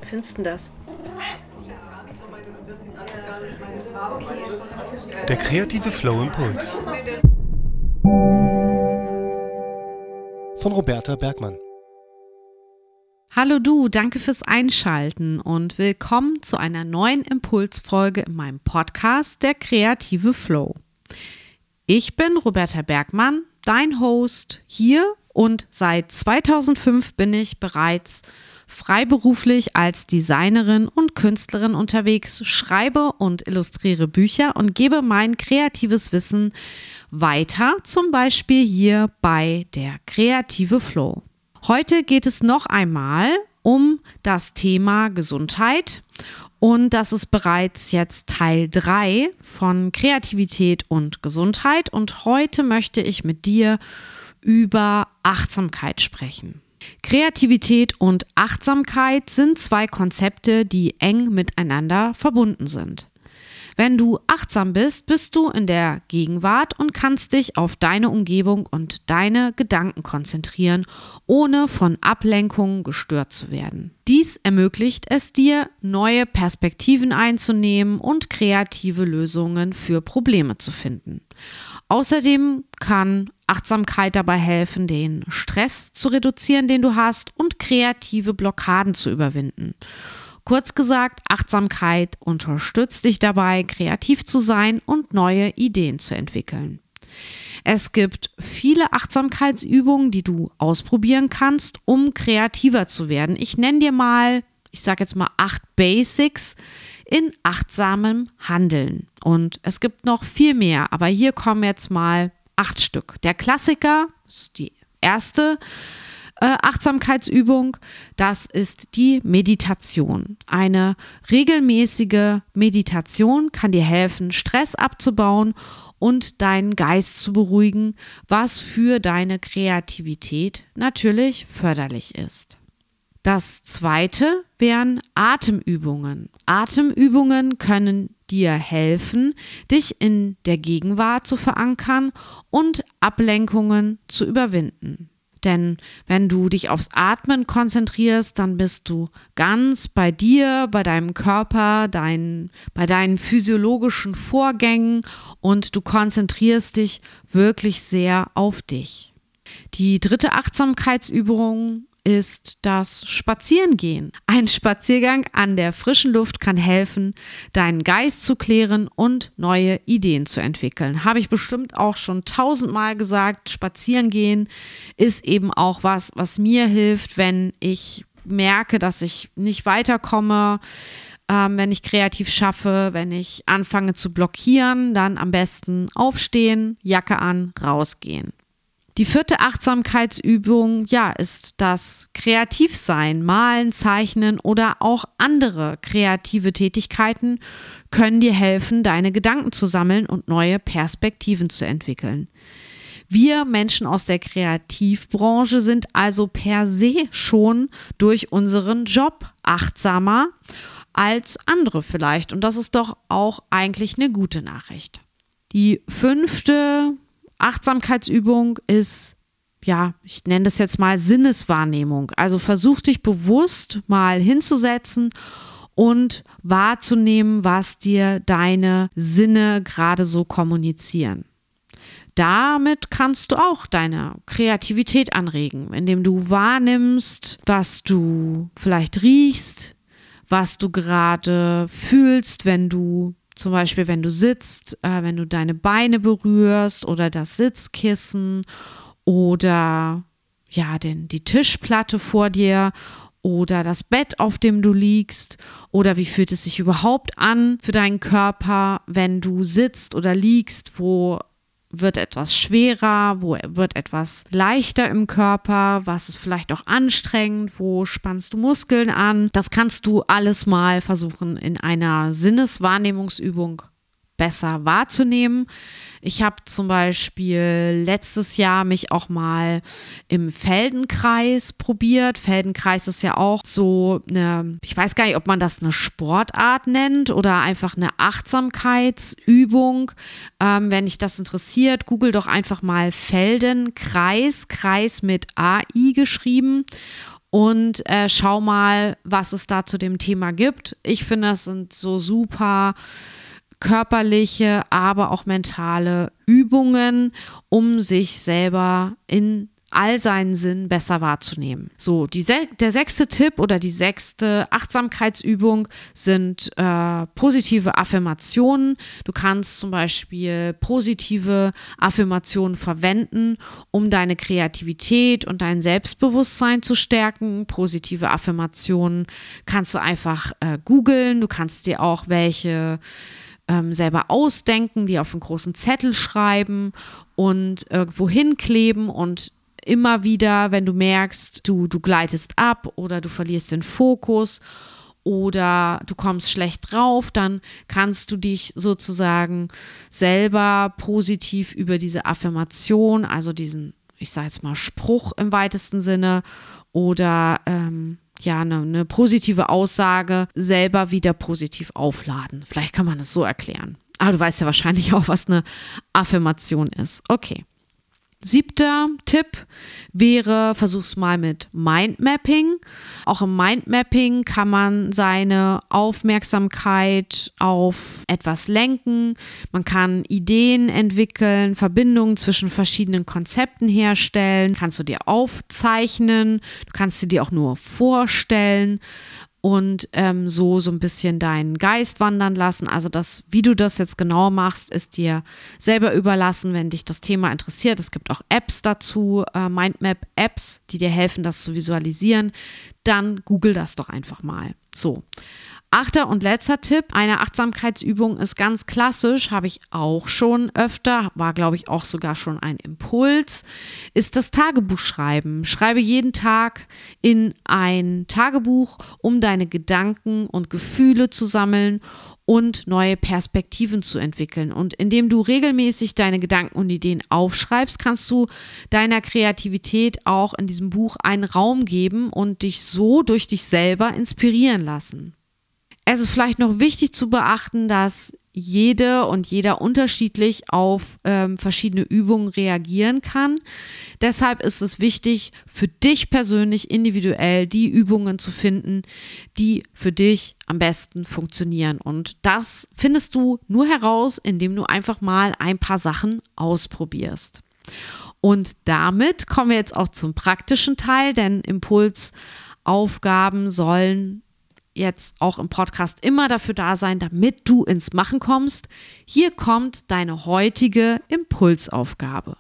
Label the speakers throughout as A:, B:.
A: findest du das?
B: Der kreative Flow-Impuls von Roberta Bergmann.
C: Hallo du, danke fürs Einschalten und willkommen zu einer neuen Impulsfolge in meinem Podcast Der kreative Flow. Ich bin Roberta Bergmann, dein Host hier und seit 2005 bin ich bereits freiberuflich als Designerin und Künstlerin unterwegs, schreibe und illustriere Bücher und gebe mein kreatives Wissen weiter, zum Beispiel hier bei Der kreative Flow. Heute geht es noch einmal um das Thema Gesundheit und das ist bereits jetzt Teil 3 von Kreativität und Gesundheit und heute möchte ich mit dir über Achtsamkeit sprechen. Kreativität und Achtsamkeit sind zwei Konzepte, die eng miteinander verbunden sind. Wenn du achtsam bist, bist du in der Gegenwart und kannst dich auf deine Umgebung und deine Gedanken konzentrieren, ohne von Ablenkungen gestört zu werden. Dies ermöglicht es dir, neue Perspektiven einzunehmen und kreative Lösungen für Probleme zu finden. Außerdem kann Achtsamkeit dabei helfen, den Stress zu reduzieren, den du hast, und kreative Blockaden zu überwinden. Kurz gesagt, Achtsamkeit unterstützt dich dabei, kreativ zu sein und neue Ideen zu entwickeln. Es gibt viele Achtsamkeitsübungen, die du ausprobieren kannst, um kreativer zu werden. Ich nenne dir mal, ich sage jetzt mal 8 Basics in achtsamem Handeln. Und es gibt noch viel mehr, aber hier kommen jetzt mal 8 Stück. Der Klassiker ist die erste Achtsamkeitsübung, das ist die Meditation. Eine regelmäßige Meditation kann dir helfen, Stress abzubauen und deinen Geist zu beruhigen, was für deine Kreativität natürlich förderlich ist. Das zweite wären Atemübungen. Atemübungen können dir helfen, dich in der Gegenwart zu verankern und Ablenkungen zu überwinden. Denn wenn du dich aufs Atmen konzentrierst, dann bist du ganz bei dir, bei deinem Körper, bei deinen physiologischen Vorgängen und du konzentrierst dich wirklich sehr auf dich. Die dritte Achtsamkeitsübung ist das Spazierengehen. Ein Spaziergang an der frischen Luft kann helfen, deinen Geist zu klären und neue Ideen zu entwickeln. Habe ich bestimmt auch schon 1000-mal gesagt. Spazierengehen ist eben auch was mir hilft, wenn ich merke, dass ich nicht weiterkomme, wenn ich kreativ schaffe, wenn ich anfange zu blockieren, dann am besten aufstehen, Jacke an, rausgehen. Die vierte Achtsamkeitsübung, ist das Kreativsein. Malen, zeichnen oder auch andere kreative Tätigkeiten können dir helfen, deine Gedanken zu sammeln und neue Perspektiven zu entwickeln. Wir Menschen aus der Kreativbranche sind also per se schon durch unseren Job achtsamer als andere vielleicht. Und das ist doch auch eigentlich eine gute Nachricht. Die fünfte Achtsamkeitsübung ist, ich nenne das jetzt mal Sinneswahrnehmung. Also versuch dich bewusst mal hinzusetzen und wahrzunehmen, was dir deine Sinne gerade so kommunizieren. Damit kannst du auch deine Kreativität anregen, indem du wahrnimmst, was du vielleicht riechst, was du gerade fühlst, wenn du sitzt, wenn du deine Beine berührst oder das Sitzkissen oder die Tischplatte vor dir oder das Bett, auf dem du liegst, oder wie fühlt es sich überhaupt an für deinen Körper, wenn du sitzt oder liegst, wo wird etwas schwerer, wo wird etwas leichter im Körper, was ist vielleicht auch anstrengend, wo spannst du Muskeln an. Das kannst du alles mal versuchen in einer Sinneswahrnehmungsübung besser wahrzunehmen. Ich habe zum Beispiel letztes Jahr mich auch mal im Feldenkreis probiert. Feldenkreis ist ja auch so eine, ich weiß gar nicht, ob man das eine Sportart nennt oder einfach eine Achtsamkeitsübung. Wenn dich das interessiert, google doch einfach mal Feldenkreis, Kreis mit AI geschrieben. und schau mal, was es da zu dem Thema gibt. Ich finde, das sind so super körperliche, aber auch mentale Übungen, um sich selber in all seinen Sinn besser wahrzunehmen. So, der 6. Tipp oder die 6. Achtsamkeitsübung sind positive Affirmationen. Du kannst zum Beispiel positive Affirmationen verwenden, um deine Kreativität und dein Selbstbewusstsein zu stärken. Positive Affirmationen kannst du einfach googeln. Du kannst dir auch welche selber ausdenken, die auf einen großen Zettel schreiben und irgendwo hinkleben und immer wieder, wenn du merkst, du gleitest ab oder du verlierst den Fokus oder du kommst schlecht drauf, dann kannst du dich sozusagen selber positiv über diese Affirmation, also diesen, ich sage jetzt mal Spruch im weitesten Sinne oder eine positive Aussage selber wieder positiv aufladen. Vielleicht kann man das so erklären. Aber du weißt ja wahrscheinlich auch, was eine Affirmation ist. Okay. 7. Tipp wäre, versuch's mal mit Mindmapping. Auch im Mindmapping kann man seine Aufmerksamkeit auf etwas lenken. Man kann Ideen entwickeln, Verbindungen zwischen verschiedenen Konzepten herstellen. Kannst du dir aufzeichnen, du kannst sie dir auch nur vorstellen und so ein bisschen deinen Geist wandern lassen. Also wie du das jetzt genau machst, ist dir selber überlassen, wenn dich das Thema interessiert. Es gibt auch Apps dazu, Mindmap-Apps, die dir helfen, das zu visualisieren. Dann google das doch einfach mal. So. 8. und letzter Tipp, eine Achtsamkeitsübung ist ganz klassisch, habe ich auch schon öfter, war glaube ich auch sogar schon ein Impuls, ist das Tagebuchschreiben. Schreibe jeden Tag in ein Tagebuch, um deine Gedanken und Gefühle zu sammeln und neue Perspektiven zu entwickeln. Und indem du regelmäßig deine Gedanken und Ideen aufschreibst, kannst du deiner Kreativität auch in diesem Buch einen Raum geben und dich so durch dich selber inspirieren lassen. Es ist vielleicht noch wichtig zu beachten, dass jede und jeder unterschiedlich auf verschiedene Übungen reagieren kann. Deshalb ist es wichtig, für dich persönlich individuell die Übungen zu finden, die für dich am besten funktionieren. Und das findest du nur heraus, indem du einfach mal ein paar Sachen ausprobierst. Und damit kommen wir jetzt auch zum praktischen Teil, denn Impulsaufgaben sollen jetzt auch im Podcast immer dafür da sein, damit du ins Machen kommst. Hier kommt deine heutige Impulsaufgabe.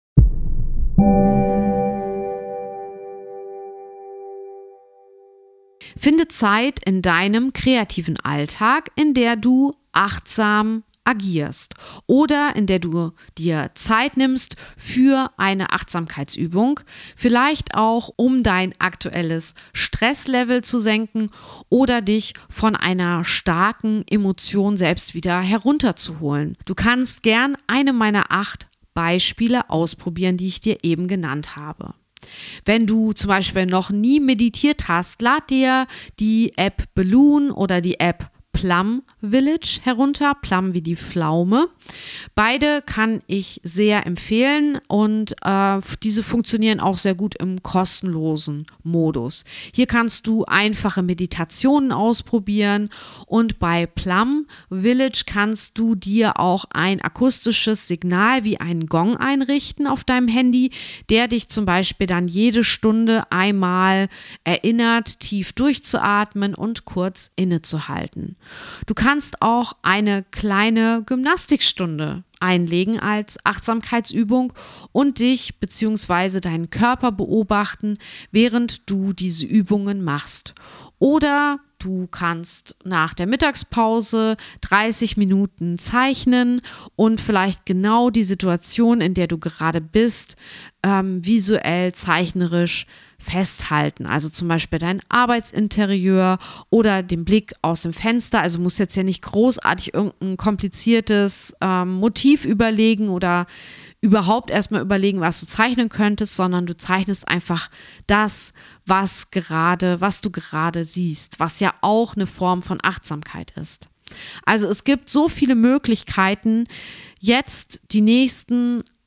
C: Finde Zeit in deinem kreativen Alltag, in der du achtsam agierst oder in der du dir Zeit nimmst für eine Achtsamkeitsübung, vielleicht auch um dein aktuelles Stresslevel zu senken oder dich von einer starken Emotion selbst wieder herunterzuholen. Du kannst gern eine meiner 8 Beispiele ausprobieren, die ich dir eben genannt habe. Wenn du zum Beispiel noch nie meditiert hast, lad dir die App Balloon oder die App Plum Village herunter, Plum wie die Pflaume. Beide kann ich sehr empfehlen und diese funktionieren auch sehr gut im kostenlosen Modus. Hier kannst du einfache Meditationen ausprobieren und bei Plum Village kannst du dir auch ein akustisches Signal wie einen Gong einrichten auf deinem Handy, der dich zum Beispiel dann jede Stunde einmal erinnert, tief durchzuatmen und kurz innezuhalten. Du kannst auch eine kleine Gymnastikstunde einlegen als Achtsamkeitsübung und dich bzw. deinen Körper beobachten, während du diese Übungen machst. Oder du kannst nach der Mittagspause 30 Minuten zeichnen und vielleicht genau die Situation, in der du gerade bist, visuell, zeichnerisch festhalten. Also zum Beispiel dein Arbeitsinterieur oder den Blick aus dem Fenster. Also musst jetzt ja nicht großartig irgendein kompliziertes Motiv überlegen oder überhaupt erstmal überlegen, was du zeichnen könntest, sondern du zeichnest einfach das, was du gerade siehst, was ja auch eine Form von Achtsamkeit ist. Also es gibt so viele Möglichkeiten, jetzt die nächsten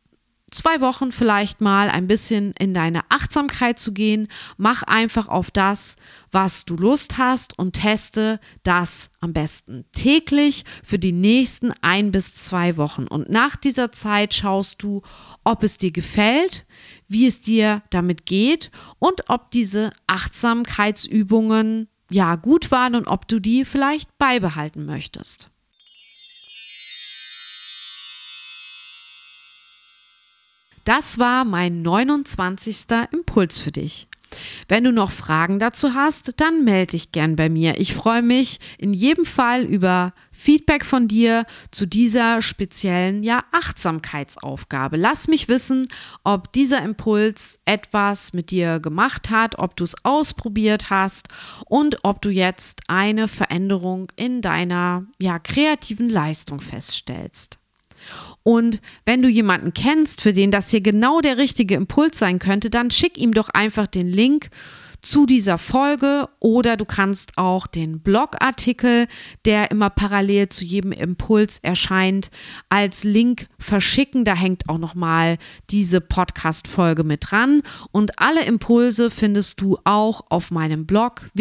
C: 2 Wochen vielleicht mal ein bisschen in deine Achtsamkeit zu gehen. Mach einfach auf das, was du Lust hast und teste das am besten täglich für die nächsten 1 bis 2 Wochen. Und nach dieser Zeit schaust du, ob es dir gefällt, wie es dir damit geht und ob diese Achtsamkeitsübungen gut waren und ob du die vielleicht beibehalten möchtest. Das war mein 29. Impuls für dich. Wenn du noch Fragen dazu hast, dann melde dich gern bei mir. Ich freue mich in jedem Fall über Feedback von dir zu dieser speziellen Achtsamkeitsaufgabe. Lass mich wissen, ob dieser Impuls etwas mit dir gemacht hat, ob du es ausprobiert hast und ob du jetzt eine Veränderung in deiner kreativen Leistung feststellst. Und wenn du jemanden kennst, für den das hier genau der richtige Impuls sein könnte, dann schick ihm doch einfach den Link zu dieser Folge oder du kannst auch den Blogartikel, der immer parallel zu jedem Impuls erscheint, als Link verschicken. Da hängt auch nochmal diese Podcast-Folge mit dran. Und alle Impulse findest du auch auf meinem Blog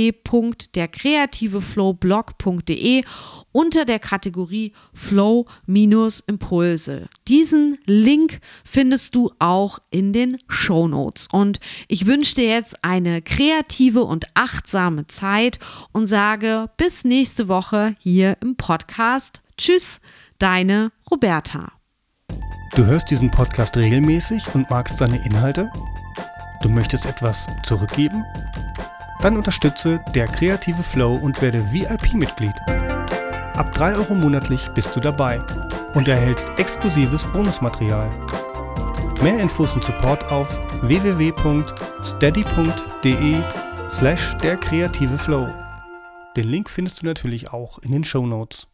C: www.derkreativeflowblog.de unter der Kategorie Flow-Impulse. Diesen Link findest du auch in den Shownotes. Und ich wünsche dir jetzt eine kreative und achtsame Zeit und sage bis nächste Woche hier im Podcast. Tschüss, deine Roberta.
B: Du hörst diesen Podcast regelmäßig und magst seine Inhalte? Du möchtest etwas zurückgeben? Dann unterstütze der kreative Flow und werde VIP-Mitglied. Ab 3 € monatlich bist du dabei und erhältst exklusives Bonusmaterial. Mehr Infos und Support auf www.steady.de/derkreativeflow. Den Link findest du natürlich auch in den Shownotes.